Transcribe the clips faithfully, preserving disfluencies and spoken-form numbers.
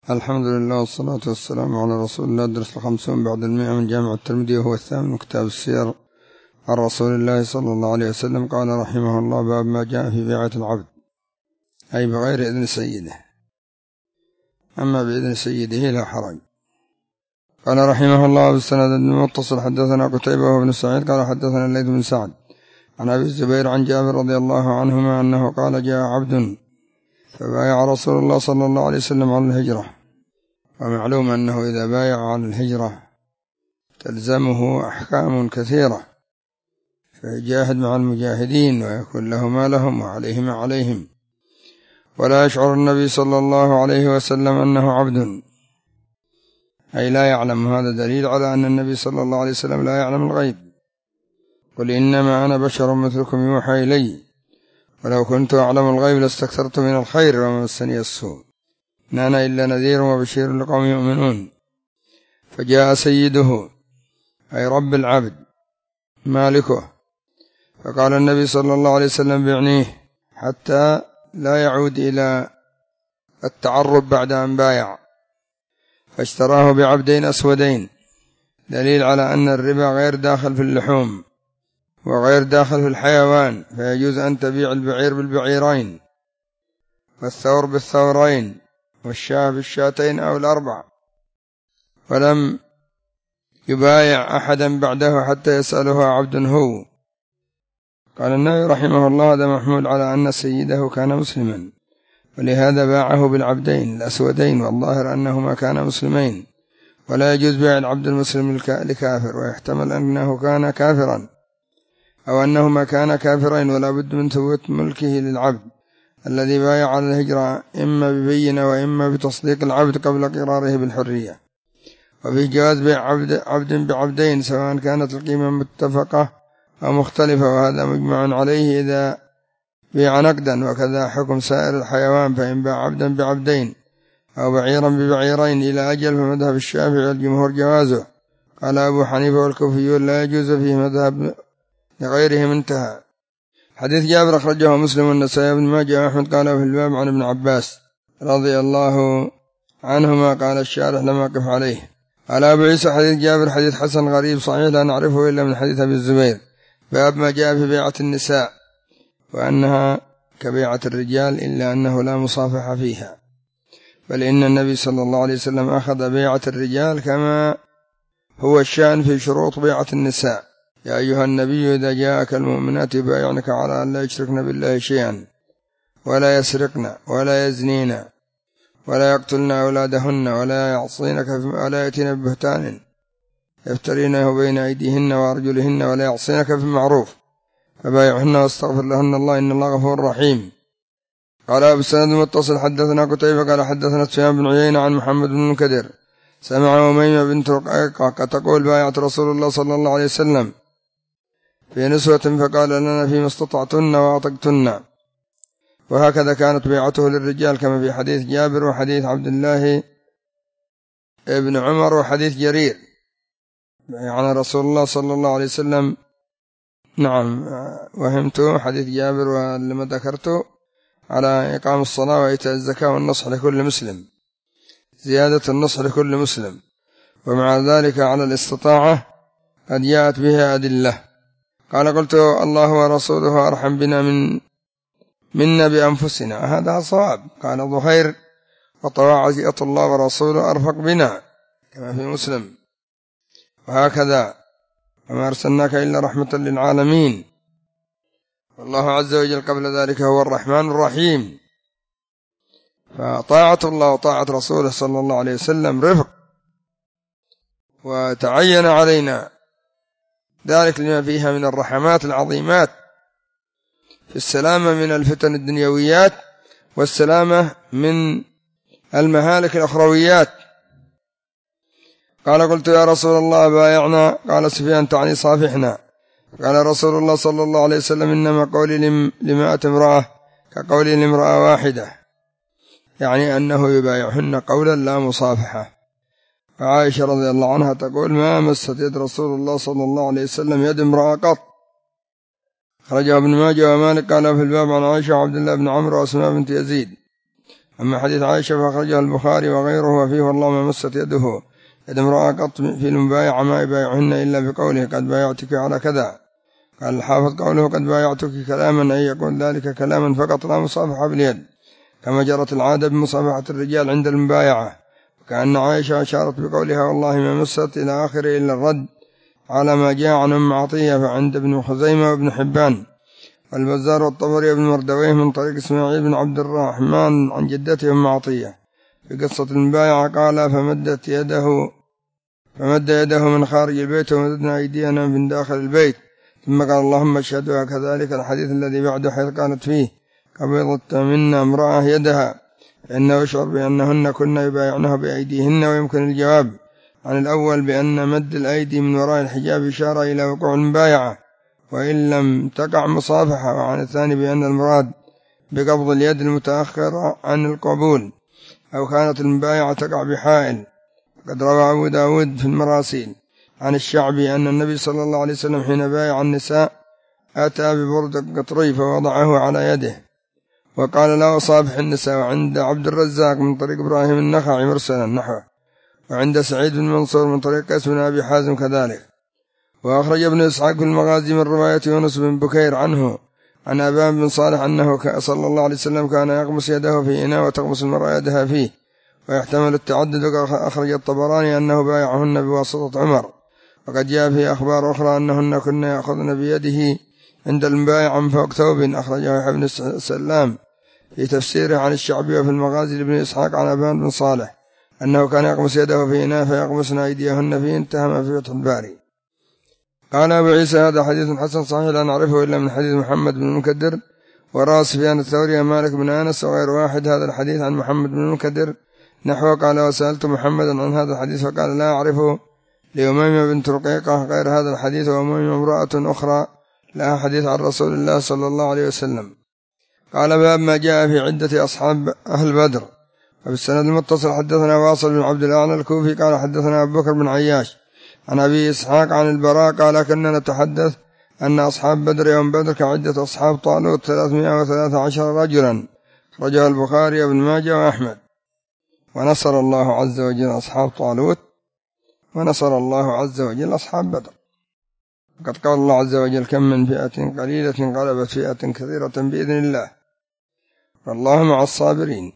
الحمد لله والصلاة والسلام على رسول الله. درس الخمسون بعد المئة من جامع الترمذي وهو الثامن من كتاب السير عن رسول الله صلى الله عليه وسلم. قال رحمه الله: باب ما جاء في بيعة العبد، أي بغير إذن سيده، أما بإذن سيده لا حرج. قال رحمه الله: بالسند المتصل حدثنا قتيبة بن سعيد قال حدثنا الليث بن سعد عن أبي الزبير عن جابر رضي الله عنهما أنه قال: جاء عبد فبايع رسول الله صلى الله عليه وسلم على الهجرة. ومعلوم أنه إذا بايع على الهجرة تلزمه أحكام كثيرة، فيجاهد مع المجاهدين ويكون له ما لهم وعليه ما عليهم، ولا يشعر النبي صلى الله عليه وسلم أنه عبد، أي لا يعلم. هذا دليل على أن النبي صلى الله عليه وسلم لا يعلم الغيب. قل إنما أنا بشر مثلكم يوحى إلي ولو كنت أعلم الغيب لاستكثرت من الخير وما مسني السوء إن أنا إلا نذير وبشير لقوم يؤمنون. فجاء سيده أي رب العبد مالكه، فقال النبي صلى الله عليه وسلم: بعنيه حتى لا يعود إلى التعرب بعد أن بايع. فاشتراه بعبدين أسودين، دليل على أن الربا غير داخل في اللحوم وغير داخل في الحيوان، فيجوز أن تبيع البعير بالبعيرين والثور بالثورين والشاة بالشاتين أو الأربع. ولم يبايع أحدا بعده حتى يسأله عبد هو. قال النبي رحمه الله: هذا محمول على أن سيده كان مسلما، ولهذا باعه بالعبدين الأسودين، والظاهر أنهما كانا مسلمين، ولا يجوز بيع العبد المسلم لكافر، ويحتمل أنه كان كافرا أو أنهما كانا كافرين، ولا بد من ثبوت ملكه للعبد الذي بايع على الهجرة، إما ببينة وإما بتصديق العبد قبل قراره بالحرية. وفي جواز بيع عبد, عبد بعبدين سواء كانت القيمة متفقة أو مختلفة، وهذا مجمع عليه إذا بيع نقدا. وكذا حكم سائر الحيوان، فإن باع عبدا بعبدين أو بعيرا ببعيرين إلى أجل فمذهب الشافعي والجمهور جوازه. قال أبو حنيفة والكوفيون لا يجوز فيه مذهب لغيرهم، انتهى. حديث جابر أخرجه مسلم والنسائي بن ماجه وأحمد. قال في الباب عن ابن عباس رضي الله عنهما. قال الشارح لم أقف عليه. قال أبو عيسى: حديث جابر حديث حسن غريب صحيح لا نعرفه إلا من حديث أبي الزبير. باب ما جاء في بيعة النساء وأنها كبيعة الرجال إلا أنه لا مصافحة فيها، بل إن النبي صلى الله عليه وسلم أخذ بيعة الرجال كما هو الشأن في شروط بيعة النساء. يا أيها النبي إذا جاءك المؤمنات يبايعنك على أن لا يشركن بالله شيئا ولا يسرقن ولا يزنين ولا يقتلن أولادهن ولا يعصينك ولا يأتين ببهتان يفترينه بين أيديهن وأرجلهن ولا يعصينك في المعروف فبايعهن واستغفر لهن الله إن الله غفور رحيم. قال أبو السند المتصل حدثنا قتيبة قال حدثنا سفيان بن عيينة عن محمد بن المنكدر سمع أميمة بنت رقيقة تقول: بايعت رسول الله صلى الله عليه وسلم في نسوة فقال لنا فيما استطعتن وأعطقتن. وهكذا كانت بيعته للرجال كما في حديث جابر وحديث عبد الله ابن عمر وحديث جرير عن رسول الله صلى الله عليه وسلم. نعم، وهمت حديث جابر ولما ذكرته على إقام الصلاة وإيتاء الزكاة والنصح لكل مسلم، زيادة النصح لكل مسلم، ومع ذلك على الاستطاعة قد جاءت بها أدلة. قال: قلت: الله ورسوله أرحم بنا من منا بأنفسنا، هذا صواب. قال ظهير: وطواعية الله ورسوله أرفق بنا، كما في مسلم. وهكذا: وما أرسلناك إلا رحمة للعالمين. والله عز وجل قبل ذلك هو الرحمن الرحيم. فطاعة الله وطاعة رسوله صلى الله عليه وسلم رفق، وتعين علينا ذلك لما فيها من الرحمات العظيمات في السلامة من الفتن الدنيويات والسلامة من المهالك الأخرويات. قال: قلت: يا رسول الله بايعنا. قال سفيان: تعني صافحنا. قال رسول الله صلى الله عليه وسلم: إنما قولي لمائة امرأة كقولي لامرأة واحدة، يعني أنه يبايعهن قولا لا مصافحة. وعائشة رضي الله عنها تقول: ما مست يد رسول الله صلى الله عليه وسلم يد امرأة قط. خرجها ابن ماجه ومالك. قال في الباب عن عائشة وعبد الله بن عمرو وأسماء بنت يزيد أما حديث عائشة فأخرجها البخاري وغيره وفيه والله ما مست يده يد امرأة قط في المبايعة ما يبايعهن إلا بقوله قد بايعتك على كذا. قال الحافظ قوله قد بايعتك كلاما أن يكون ذلك كلاما فقط لا مصافحة باليد كما جرت العادة بمصافحة الرجال عند المبايعة، وكأن عائشة أشارت بقولها والله ما مست إلى آخره إلا الرد على ما جاء عن أم عطية فعند ابن خزيمة وابن حبان والبزار والطبري بن مردويه من طريق إسماعيل بن عبد الرحمن عن جدته أم عطية في قصة المبايعة قال فمدت يده فمد يده من خارج البيت ومددنا أيدينا من داخل البيت ثم قال اللهم اشهدها. كذلك الحديث الذي بعده حيث قالت فيه قبضت منا امرأة يدها فإنه يشعر بأنهن كن يبايعنها بأيديهن، ويمكن الجواب عن الأول بأن مد الأيدي من وراء الحجاب إشارة إلى وقوع المبايعة وإن لم تقع مصافحة، وعن الثاني بأن المراد بقبض اليد المتأخرة عن القبول أو كانت المبايعة تقع بحائل. قد روى أبو داود في المراسيل عن الشعبي أن النبي صلى الله عليه وسلم حين بايع النساء أتى ببرد قطري فوضعه على يده وقال لا أصافح النساء. وعند عبد الرزاق من طريق إبراهيم النخعي مرسلا نحوه، وعند سعيد بن منصور من طريق قيس بن أبي حازم كذلك. وأخرج ابن إسحاق في المغازي من رواية يونس بن بكير عنه عن أبان بن صالح أنه صلى الله عليه وسلم كان يغمس يده في إناء وتغمس المرأة يدها فيه، ويحتمل التعدد. أخرج الطبراني أنه بايعهن بواسطة عمر، وقد جاء في أخبار أخرى أنهن كن يأخذن بيده عند المبايع من فوق ثوب. أخرجه يحيى بن سلام في تفسيره عن الشعبي وفي المغازي لابن إسحاق عن أبان بن صالح أنه كان يغمس يده في إناء فيغمسن أيديهن فيه، انتهى ما في فتح الباري. قال أبو عيسى هذا حديث حسن صحيح لا نعرفه إلا من حديث محمد بن المكدر وروى سفيان الثوري مالك بن أنس وغير واحد هذا الحديث عن محمد بن المكدر نحوه. قال وسألت محمدا عن هذا الحديث فقال لا أعرفه لأميمة بنت رقيقة غير هذا الحديث، وأميمة امرأة أخرى لها حديث عن رسول الله صلى الله عليه وسلم. قال باب ما جاء في عدة أصحاب أهل بدر. وفي السند المتصل حدثنا واصل بن عبد الأعلى الكوفي قال حدثنا أبو بكر بن عياش عن أبي إسحاق عن البراء قال كنا نتحدث أن أصحاب بدر يوم بدر كعدة أصحاب طالوت ثلاثمائة وثلاثة عشر رجلا. رجع البخاري وابن ماجه وأحمد. ونصر الله عز وجل أصحاب طالوت ونصر الله عز وجل أصحاب بدر. قد قال الله عز وجل كم من فئة قليلة غلبت فئة كثيرة بإذن الله والله مع الصابرين.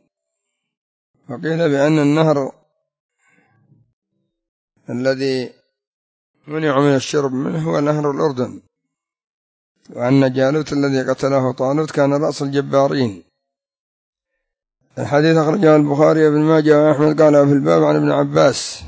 وقيل بأن النهر الذي منع من الشرب منه هو نهر الأردن، وأن جالوت الذي قتله طالوت كان رأس الجبارين. الحديث أخرجه البخاري وابن ماجه وأحمد. قال في الباب عن ابن عباس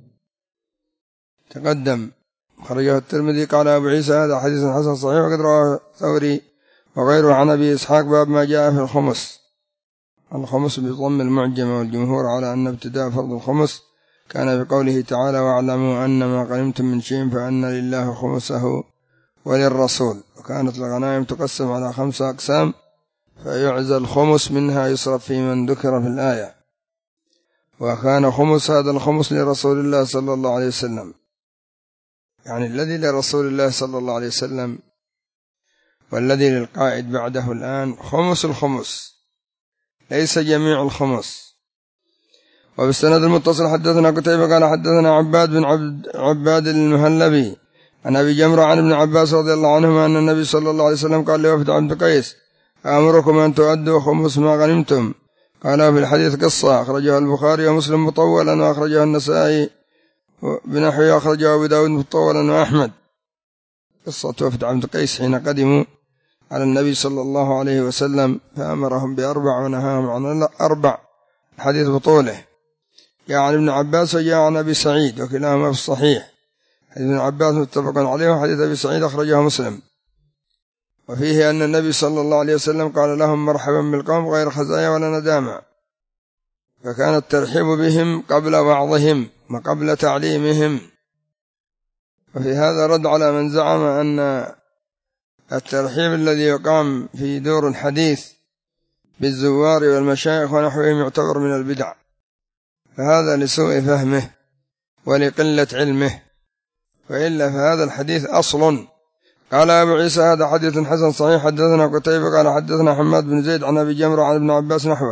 تقدم. خرجه الترمذي. قال أبو عيسى هذا حديث حسن صحيح. وقد رواه ثوري وغيره عن أبي إسحاق باب ما جاء في الخمس. الخمس بضم المعجمة والجمهور على أن ابتداء فرض الخمس كان بقوله تعالى واعلموا أن ما غنمتم من شيء فأن لله خمسه وللرسول. وكانت الغنائم تقسم على خمسة أقسام فيعزى الخمس منها يصرف في من ذكر في الآية، وكان خمس هذا الخمس لرسول الله صلى الله عليه وسلم، يعني الذي لرسول الله صلى الله عليه وسلم والذي للقائد بعده الآن خمس الخمس ليس جميع الخمس. وبالسند المتصل حدثنا قتيبة قال حدثنا عباد بن عبد عباد المهلبي عن أبي جمرة عن ابن عباس رضي الله عنهما أن النبي صلى الله عليه وسلم قال لوفد عبد قيس أمركم أن تؤدوا خمس ما غنمتم. قال في الحديث قصة أخرجها البخاري ومسلم مطولا وأخرجها النسائي بنحوه أخرجها أبو داود مطولا وأحمد. قصة وفد عبد قيس حين قدموا على النبي صلى الله عليه وسلم فأمرهم بأربع ونهاهم عن أربع. الحديث بطوله جاء عن ابن عباس وجاء عن أبي سعيد وكلاهما في الصحيح. حديث ابن عباس متفق عليه، وحديث أبي سعيد أخرجه مسلم. وفيه أن النبي صلى الله عليه وسلم قال لهم مرحبا بالقوم غير خزايا ولا ندامة، فكان الترحيب بهم قبل وعظهم وقبل تعليمهم. وفي هذا رد على من زعم أن الترحيب الذي يقام في دور الحديث بالزوار والمشايخ ونحوهم يعتبر من البدع، فهذا لسوء فهمه ولقلة علمه، وإلا فهذا الحديث أصل. قال أبو عيسى هذا حديث حسن صحيح. حدثنا قتيبة قال حدثنا حماد بن زيد عن أبي جمرة عن ابن عباس نحوه.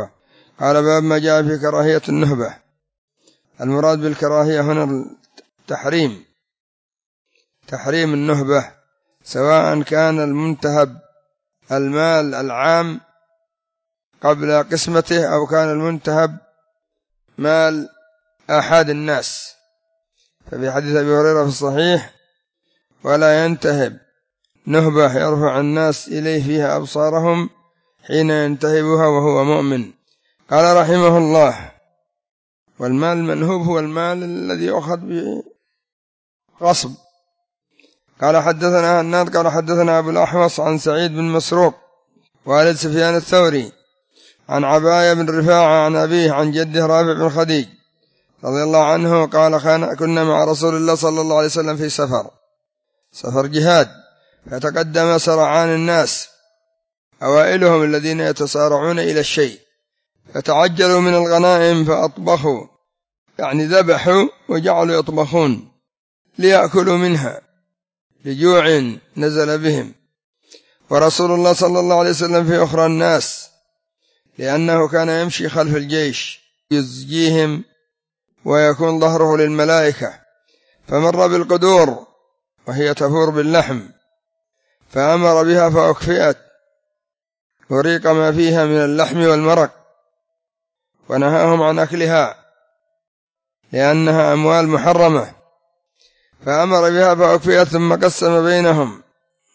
قال باب ما جاء في كراهية النهبة. المراد بالكراهية هنا التحريم، تحريم النهبة، سواء كان المنتهب المال العام قبل قسمته أو كان المنتهب مال أحد الناس. ففي حديث أبي هريرة في الصحيح: ولا ينتهب نهبة يرفع الناس إليه فيها أبصارهم حين ينتهبها وهو مؤمن. قال رحمه الله: والمال المنهوب هو المال الذي يؤخذ بغصب. قال حدثنا هناد قال حدثنا أبو الأحوص عن سعيد بن مسروق والد سفيان الثوري عن عباية بن رفاعة عن أبيه عن جده رافع بن خديج رضي الله عنه قال: كنا مع رسول الله صلى الله عليه وسلم في سفر سفر جهاد، فتقدم سرعان الناس أوائلهم الذين يتسارعون إلى الشيء، فتعجلوا من الغنائم فأطبخوا، يعني ذبحوا وجعلوا يطبخون ليأكلوا منها لجوع نزل بهم، ورسول الله صلى الله عليه وسلم في أخرى الناس، لأنه كان يمشي خلف الجيش يزجيهم ويكون ظهره للملائكة، فمر بالقدور وهي تفور باللحم فأمر بها فأكفئت وريق ما فيها من اللحم والمرق، ونهاهم عن أكلها لأنها أموال محرمة، فأمر بها فأكفئت ثم قسم بينهم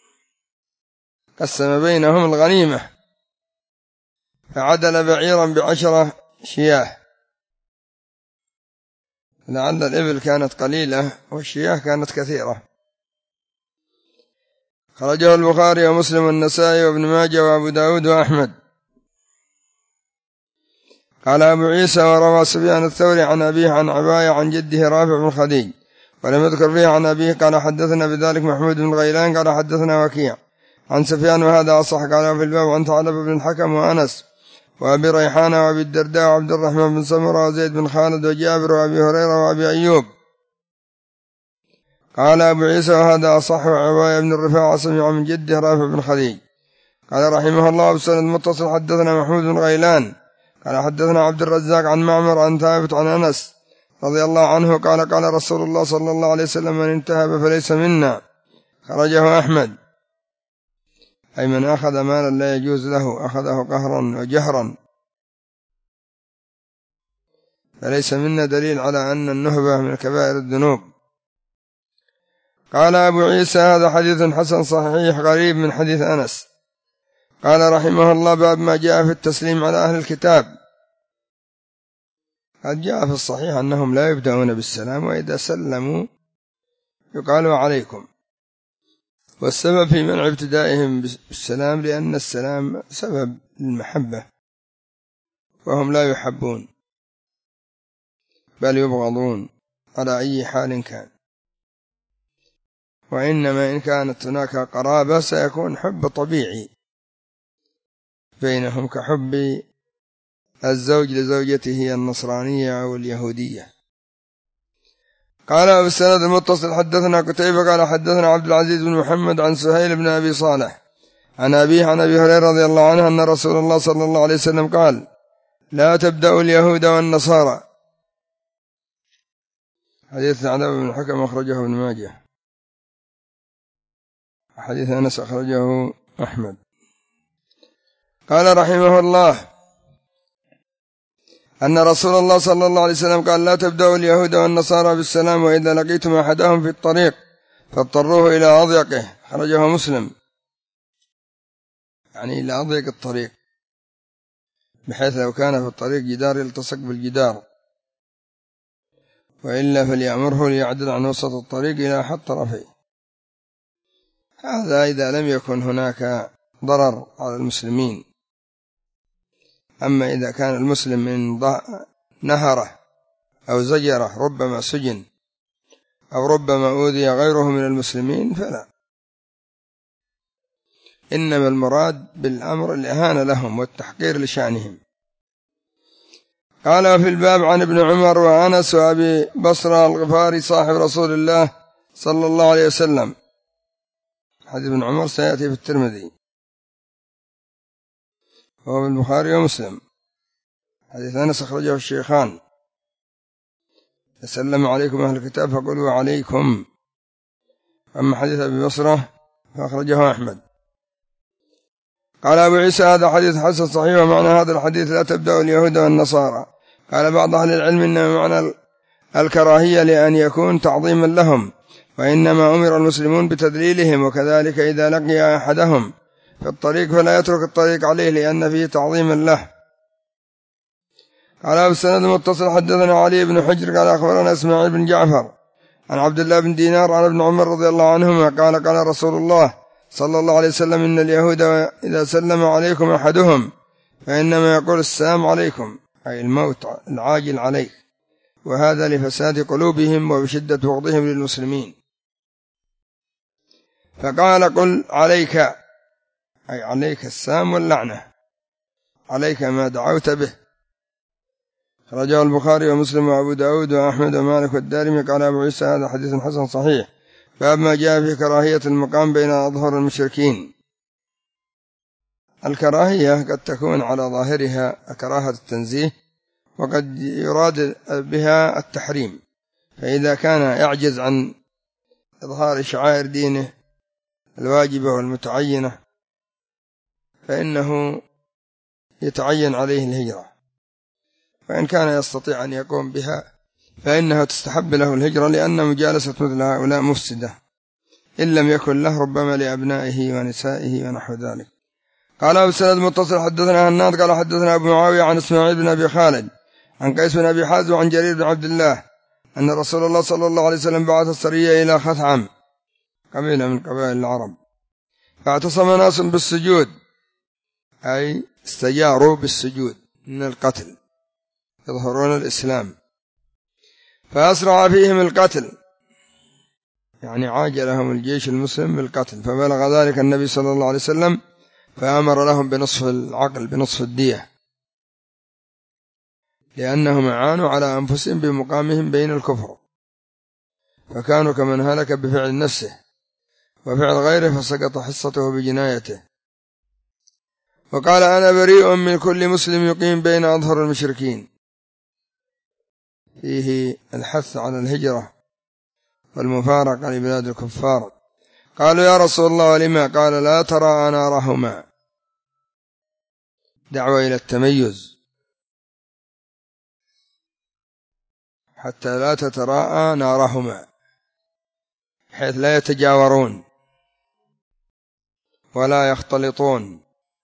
قسم بينهم الغنيمة، فعدل بعيرا بعشرة شياه، لعل الإبل كانت قليلة والشياه كانت كثيرة. خرجه البخاري ومسلم والنسائي وابن ماجه وابو داود وأحمد. قال أبو عيسى: وروى سفيان الثوري عن أبيه عن عباية عن جده رافع بن خديج ولم يذكر فيه عن أبيه. قال حدثنا بذلك محمود بن غيلان قال حدثنا وكيع عن سفيان وهذا أصح. قال في الباب عن ثعلب بن الحكم وأنس وأبي ريحانة وأبي الدرداء وعبد الرحمن بن سمرة وزيد بن خالد وجابر وأبي هريرة وأبي أيوب. قال أبو عيسى: وهذا أصح. وعباية بن الرفاعة سمع من جده رافع بن خديج. قال رحمه الله: بسند متصل حدثنا محمود بن غيلان قال حدثنا عبد الرزاق عن معمر عن ثابت عن أنس رضي الله عنه قال: قال رسول الله صلى الله عليه وسلم: من انتهب فليس منا. خرجه أحمد. أي من أخذ مالا لا يجوز له أخذه قهرا وجهرا فليس منا، دليل على أن النهبة من كبائر الذنوب. قال أبو عيسى: هذا حديث حسن صحيح غريب من حديث أنس. قال رحمه الله: باب ما جاء في التسليم على أهل الكتاب. قد جاء في الصحيح أنهم لا يبدأون بالسلام، وإذا سلموا يقالوا عليكم، والسبب في منع ابتدائهم بالسلام لأن السلام سبب للمحبة، وهم لا يحبون بل يبغضون على أي حال كان، وإنما إن كانت هناك قرابة سيكون حب طبيعي بينهم كحب الزوج لزوجته النصرانية أو اليهودية. قال بالسند المتصل حدثنا قتيبة قال حدثنا عبد العزيز بن محمد عن سهيل بن أبي صالح عن أبيه عن أبي هريرة رضي الله عنه أن رسول الله صلى الله عليه وسلم قال: لا تبدأوا اليهود والنصارى. حديث ثعلب بن الحكم أخرجه ابن ماجه. حديث أنس أخرجه أحمد. قال رحمه الله أن رسول الله صلى الله عليه وسلم قال: لا تبدأوا اليهود والنصارى بالسلام، وإذا لقيتم أحدهم في الطريق فاضطروه إلى أضيقه. خرجه مسلم، يعني إلى أضيق الطريق، بحيث لو كان في الطريق جدار يلتصق بالجدار، وإلا فليأمره ليعدل عن وسط الطريق إلى أحد طرفيه. هذا إذا لم يكن هناك ضرر على المسلمين. أما إذا كان المسلم من نهره أو زجره ربما سجن أو ربما أوذي غيره من المسلمين فلا. إنما المراد بالأمر الإهانة لهم والتحقير لشأنهم. قال في الباب عن ابن عمر وأنس وأبي بصرة الغفاري صاحب رسول الله صلى الله عليه وسلم. حديث ابن عمر سيأتي في الترمذي وهو في البخاري ومسلم. حديث أنس أخرجه الشيخان: سلم عليكم أهل الكتاب فقولوا عليكم. أما حديث أبي بصرة فأخرجه أحمد. قال أبو عيسى: هذا حديث حسن صحيح، ومعنى هذا الحديث لا تبدأ اليهود والنصارى. قال بعض أهل العلم إنما معنى الكراهية لأن يكون تعظيما لهم، وإنما أمر المسلمون بتذليلهم، وكذلك إذا لقي أحدهم في الطريق فلا يترك الطريق عليه لأن فيه تعظيما له. قال بالسند المتصل: حدثنا علي بن حجر قال أخبرنا إسماعيل بن جعفر عن عبد الله بن دينار عن ابن عمر رضي الله عنهما قال: قال رسول الله صلى الله عليه وسلم: إن اليهود إذا سلم عليكم أحدهم فإنما يقول السلام عليكم، أي الموت العاجل عليك، وهذا لفساد قلوبهم وبشدة بغضهم للمسلمين. فقال: قل عليك، أي عليك السام واللعنة، عليك ما دعوت به. رجع البخاري ومسلم وأبو داود وأحمد ومالك والدارمي. قال أبو عيسى: هذا حديث حسن صحيح. باب ما جاء في كراهية المقام بين أظهر المشركين. الكراهية قد تكون على ظاهرها كراهة التنزيه، وقد يراد بها التحريم، فإذا كان يعجز عن إظهار شعائر دينه الواجبة والمتعينة فإنه يتعين عليه الهجرة، وإن كان يستطيع أن يقوم بها فإنها تستحب له الهجرة، لأن مجالسة مثل هؤلاء مفسدة، إن لم يكن له ربما لأبنائه ونسائه ونحو ذلك. قال أبو السند المتصل: حدثنا هناد قال حدثنا أبو معاوية عن إسماعيل بن أبي خالد عن قيس بن أبي حازم عن جرير بن عبد الله أن رسول الله صلى الله عليه وسلم بعث السرية إلى خثعم، قبيلة من قبائل العرب، فاعتصم ناس بالسجود، أي استجاروا بالسجود من القتل، يظهرون الإسلام، فأسرع فيهم القتل، يعني عاجلهم الجيش المسلم بالقتل، فبلغ ذلك النبي صلى الله عليه وسلم فأمر لهم بنصف العقل، بنصف الدية، لأنهم عانوا على أنفسهم بمقامهم بين الكفر، فكانوا كمن هلك بفعل نفسه وفعل غيره فسقط حصته بجنايته. وقال: أنا بريء من كل مسلم يقيم بين أظهر المشركين. فيه الحث على الهجرة والمفارقة لبلاد الكفار. قالوا: يا رسول الله ولما؟ قال: لا ترى نارهما، دعوة إلى التميز حتى لا تتراءى نارهما، حيث لا يتجاورون ولا يختلطون.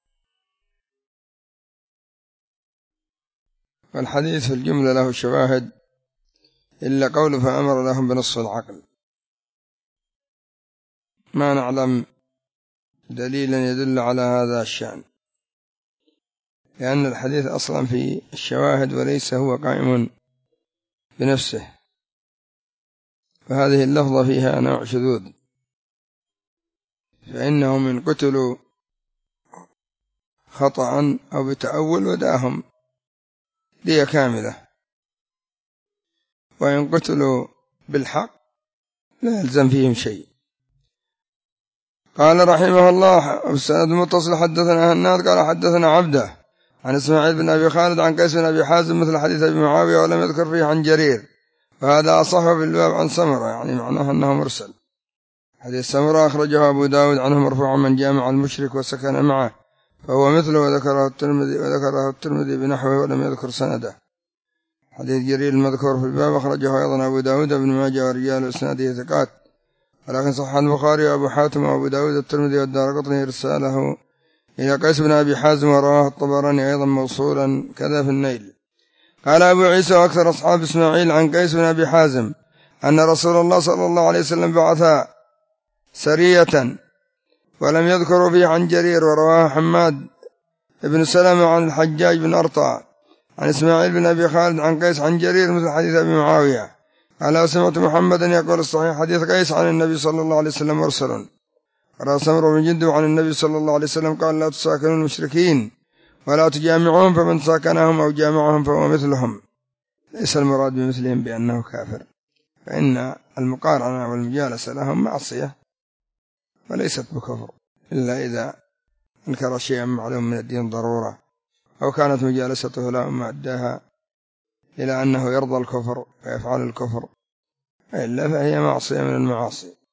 والحديث في الجملة له شواهد إلا قوله فأمر لهم بنصف العقل، ما نعلم دليلا يدل على هذا الشأن، لأن الحديث أصلا في الشواهد وليس هو قائم بنفسه، فهذه اللفظة فيها نوع شذوذ، فإنهم إن قتلوا خطأ أو بتأول وداهم دية كاملة، وإن قتلوا بالحق لا يلزم فيهم شيء. قال رحمه الله: السند المتصل: حدثنا هناد قال حدثنا عبده عن إسماعيل بن أبي خالد عن قيس بن أبي حازم مثل حديث أبي معاوية، ولم يذكر فيه عن جرير، وهذا أصح في الباب عن سمرة، يعني معناه أنه مرسل. حديث سمرة أخرجه أبو داود عنه مرفوعا: من جامع المشرك وسكن معه فهو مثله، وذكره الترمذي وذكره الترمذي بنحوه ولم يذكر سنده. حديث جرير المذكور في الباب أخرجه أيضا أبو داود بن ماجه ورجال إسناده ثقات، ولكن صح البخاري وأبو حاتم وأبو داود الترمذي والدارقطني إرساله إلى قيس بن أبي حازم، ورواه الطبراني أيضا موصولا كذا في النيل. قال أبو عيسى: وأكثر أصحاب إسماعيل عن قيس بن أبي حازم أن رسول الله صلى الله عليه وسلم بعث سرية، ولم يذكروا فيه عن جرير. ورواه حماد بن سلمة عن الحجاج بن أرطى عن إسماعيل بن أبي خالد عن قيس عن جرير مثل حديث أبي معاوية. قال: سمعت محمدا يقول الصحيح حديث قيس عن النبي صلى الله عليه وسلم مرسل. قال سمر بن جندب عن النبي صلى الله عليه وسلم قال: لا تساكنوا المشركين ولا تجامعهم، فمن ساكنهم أو جامعهم فهو مثلهم. ليس المراد بمثلهم بأنه كافر، فإن المقارنة والمجالسة لهم معصية وليست بكفر، إلا إذا انكر شيئا معلوم من الدين ضرورة أو كانت مجالسته لا ما أداها إلى أنه يرضى الكفر ويفعل الكفر، إلا فهي معصية من المعاصي.